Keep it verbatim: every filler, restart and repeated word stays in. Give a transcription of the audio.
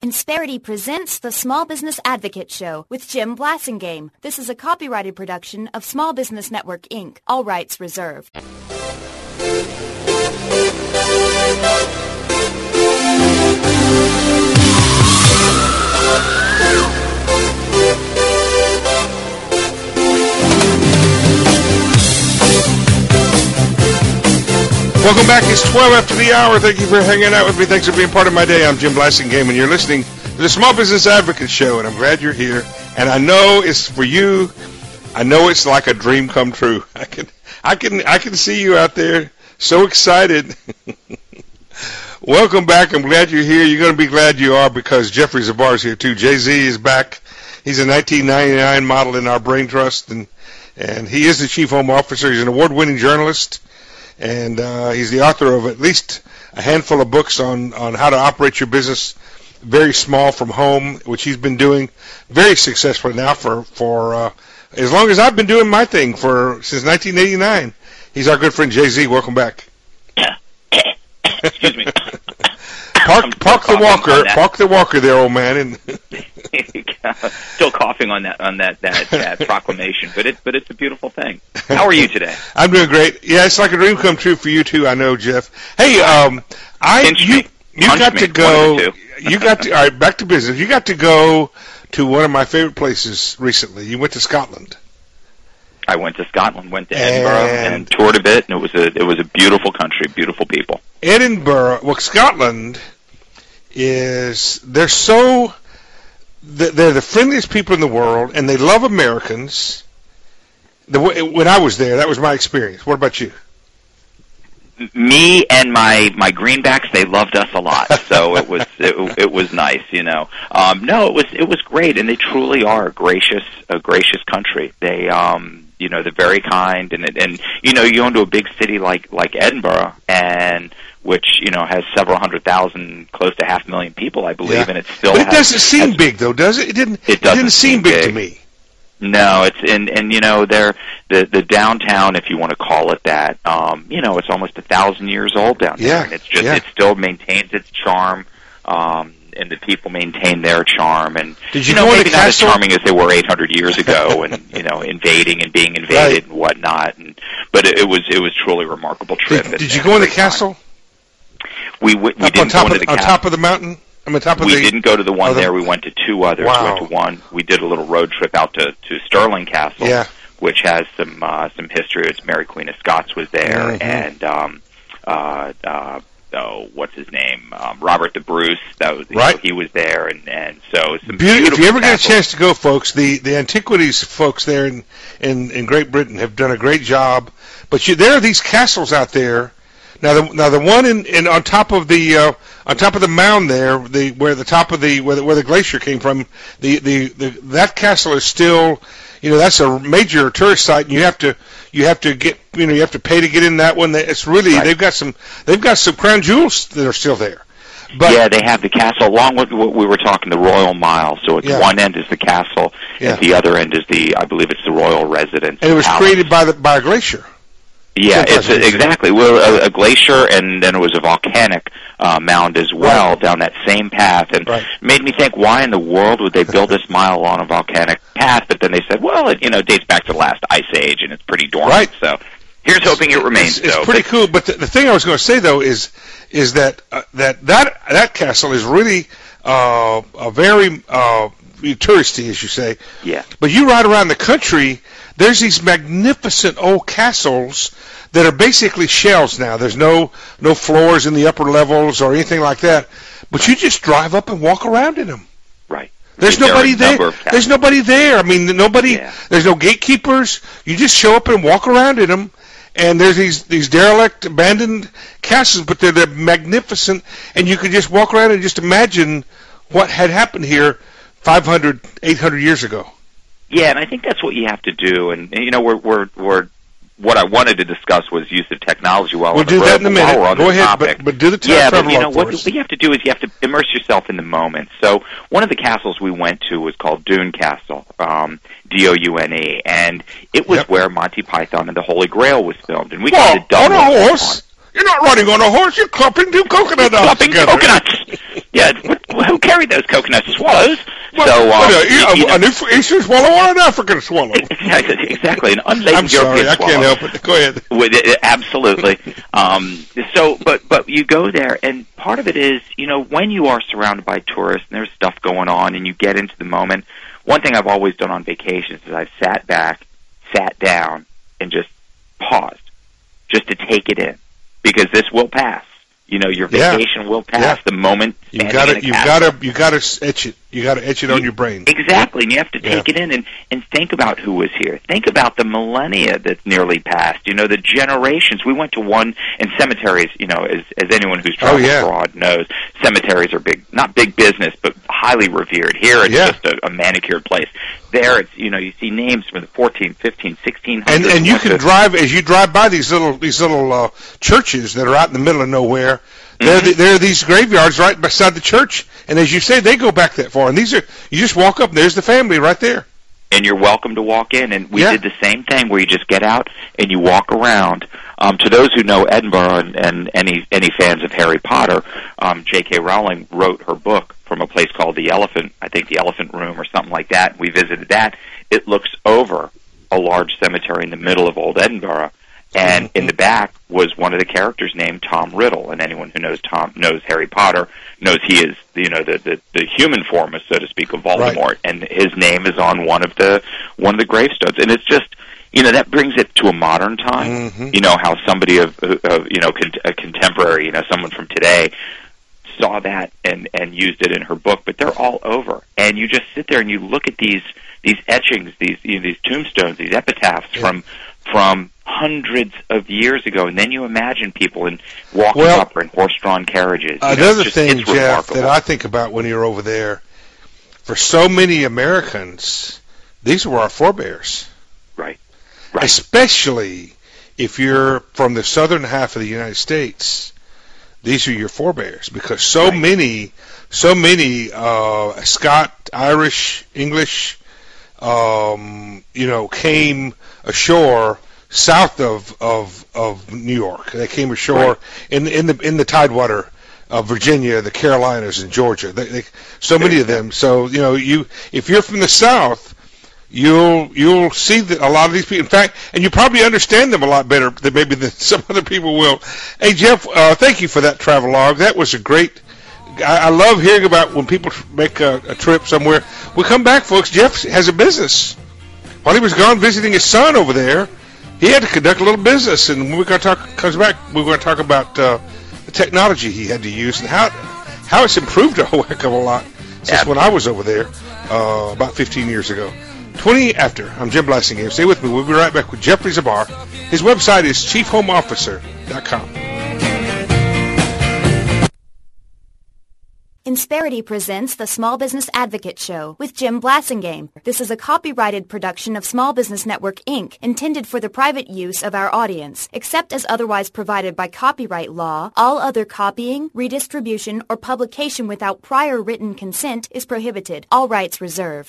Insperity presents the Small Business Advocate Show with Jim Blasingame. This is a copyrighted production of Small Business Network, Incorporated. All rights reserved. Welcome back. It's twelve after the hour. Thank you for hanging out with me. Thanks for being part of my day. I'm Jim Blasingame, and you're listening to the Small Business Advocate Show, and I'm glad you're here. And I know it's for you. I know it's like a dream come true. I can, I can, I can see you out there, so excited. Welcome back. I'm glad you're here. You're going to be glad you are because Jeffrey Zabar is here too. Jay-Z is back. He's a nineteen ninety-nine model in our Brain Trust, and and he is the chief home officer. He's an award-winning journalist. And uh, he's the author of at least a handful of books on, on how to operate your business very small from home, which he's been doing very successfully now for, for uh, as long as I've been doing my thing for since nineteen eighty-nine. He's our good friend Jay-Z. Welcome back. Excuse me. Park, park the walker. Park the walker there, old man. And still coughing on that on that that, that proclamation, but it's but it's a beautiful thing. How are you today? I'm doing great. Yeah, it's like a dream come true for you too. I know, Jeff. Hey, um, I Pinch you me. you Punch got me. to go. One of the You got to. All right, back to business. You got to go to one of my favorite places recently. You went to Scotland. I went to Scotland, went to Edinburgh, And- and toured a bit, and it was a it was a beautiful country, beautiful people. Edinburgh, well, Scotland is, they're so, they're the friendliest people in the world, and they love Americans. The way, when I was there, that was my experience. What about you? Me and my my greenbacks, they loved us a lot, so it was it, it was nice, you know. Um, no, it was it was great, and they truly are a gracious a gracious country. They um you know they're very kind, and and you know you go into a big city like like Edinburgh, and which you know has several hundred thousand, close to half a million people, I believe, Yeah. and it still But it has, doesn't seem has, big, though, does it? It didn't. It doesn't didn't seem seem big, big to me. No, it's and and you know they're the the downtown, if you want to call it that. Um, you know, it's almost a thousand years old down there, Yeah, and it's just yeah. it still maintains its charm, um, and the people maintain their charm. And Did you know, go in maybe the not castle? as charming as they were eight hundred years ago, and you know, invading and being invaded Right. and whatnot. And but it, it was it was truly a remarkable trip. Did, and- did you and go in the great time. castle? We w- we Up didn't on top go into of the on castle. top of the mountain. I mean, top of We the. didn't go to the one oh, the- there. We went to two others. Wow. We went to one. We did a little road trip out to, to Stirling Castle, Yeah. which has some uh, some history. It's Mary Queen of Scots was there, Mhm. and um, uh, uh, oh, what's his name? Um, Robert the Bruce. That was you Right. know, he was there, and and so some Beautiful. If beautiful you ever get a castles. chance to go, folks, the, the antiquities folks there in, in, in Great Britain have done a great job. But you, there are these castles out there. Now the now the one in, in on top of the uh, on top of the mound there, the where the top of the where the, where the glacier came from, the, the, the that castle is still, you know, that's a major tourist site, and you have to you have to get you know you have to pay to get in that one. It's really Right. they've got some they've got some crown jewels that are still there. But yeah, they have the castle along with what we were talking, the Royal Mile. So at Yeah. one end is the castle, Yeah. at the other end is the, I believe it's the Royal Residence. and it was Palace. created by the by a glacier. Yeah, Sometimes it's a, it's- exactly. Well, a, a glacier, and then it was a volcanic uh, mound as well Right. down that same path, and Right. made me think, why in the world would they build this mile on a volcanic path? But then they said, well, it you know dates back to the last ice age, and it's pretty dormant. Right. So here's hoping it remains. It's, it's so. pretty But- cool. But the, the thing I was going to say though is is that uh, that that that castle is really uh, a very uh, touristy, as you say. Yeah. But you ride around the country, there's these magnificent old castles that are basically shells now. There's no no floors in the upper levels or anything like that. But you just drive up and walk around in them. Right. There's There are nobody a there. number of castles. There's nobody there. I mean, nobody. Yeah. There's no gatekeepers. You just show up and walk around in them, and there's these these derelict, abandoned castles, but they're, they're magnificent, and you could just walk around and just imagine what had happened here five hundred, eight hundred years ago. Yeah, and I think that's what you have to do. And you know, we're we're we're what I wanted to discuss was use of technology while We'll on the do road, that in a but while minute. we're on Go this ahead, topic, but, but do the t- yeah, travel but you know log what, for us. what you have to do is you have to immerse yourself in the moment. So one of the castles we went to was called Doune Castle, um, D O U N E, and it was Yep. where Monty Python and the Holy Grail was filmed. And we Well, got to on double a up horse. You're not riding on a horse. You're clumping two coconut dogs Clumping together. coconuts. Yeah, what, who carried those coconuts? Swallows. What, so, um, what, uh, you, you know, an Eastern swallow or an African swallow? Exactly, exactly. An unladen I'm sorry, European I swallow. can't help it. Go ahead. With it, absolutely. um, so, but but you go there, and part of it is, you know, when you are surrounded by tourists and there's stuff going on, and you get into the moment. One thing I've always done on vacations is I've sat back, sat down, and just paused, just to take it in, because this will pass. You know, your vacation yeah. will pass yeah. the moment. You got to, you got to, you got to etch it. You got to etch it on your brain. Exactly, and you have to take yeah. it in and and think about who was here. Think about the millennia that's nearly passed. You know, the generations. We went to one in cemeteries. You know, as as anyone who's traveled oh, yeah. abroad knows, cemeteries are big, not big business, but highly revered. Here, it's yeah. just a, a manicured place. There, it's you know, you see names from the fourteen, fifteen, sixteen And hundreds. and you can drive as you drive by these little these little uh, churches that are out in the middle of nowhere. There, mm-hmm. there are these graveyards right beside the church, and as you say, they go back that far. And these are you just walk up, and there's the family right there. And you're welcome to walk in. And we yeah. did the same thing, where you just get out and you walk around. Um, to those who know Edinburgh and, and any any fans of Harry Potter, um, J K. Rowling wrote her book from a place called the Elephant, I think the Elephant Room or something like that. We visited that. It looks over a large cemetery in the middle of Old Edinburgh. And mm-hmm. in the back was one of the characters named Tom Riddle, and anyone who knows Tom knows Harry Potter knows he is, you know, the the, the human form, so to speak, of Voldemort, right. and his name is on one of the one of the gravestones, and it's just, you know, that brings it to a modern time. Mm-hmm. You know how somebody of, of you know con- a contemporary, you know, someone from today saw that and and used it in her book, but they're all over, and you just sit there and you look at these these etchings, these you know, these tombstones, these epitaphs yeah. from from hundreds of years ago, and then you imagine people in walking well, up or in horse-drawn carriages. You another know, just, thing, Jeff, remarkable. That I think about when you're over there, for so many Americans, these were our forebears. Right. Right. Especially if you're from the southern half of the United States, these are your forebears, because so right. many, so many uh, Scott, Irish, English, um, you know, came ashore south of, of of New York. They came ashore right. in in the in the Tidewater of Virginia, the Carolinas, and Georgia. They, they, so many of them. So you know, you if you're from the South, you'll you'll see that a lot of these people. In fact, and you probably understand them a lot better than maybe than some other people will. Hey Jeff, uh, thank you for that travel log. That was a great. I, I love hearing about when people make a, a trip somewhere. We come back, folks. Jeff has a business. While he was gone visiting his son over there, he had to conduct a little business, and when we got to talk, comes back, we're going to talk about uh, the technology he had to use and how how it's improved a whole heck of a lot since yeah. when I was over there uh, about fifteen years ago. twenty after. I'm Jim Blasingame. Stay with me. We'll be right back with Jeffrey Zabar. His website is chief home officer dot com. Insperity presents the Small Business Advocate Show with Jim Blasingame. This is a copyrighted production of Small Business Network, Incorporated, intended for the private use of our audience. Except as otherwise provided by copyright law, all other copying, redistribution, or publication without prior written consent is prohibited. All rights reserved.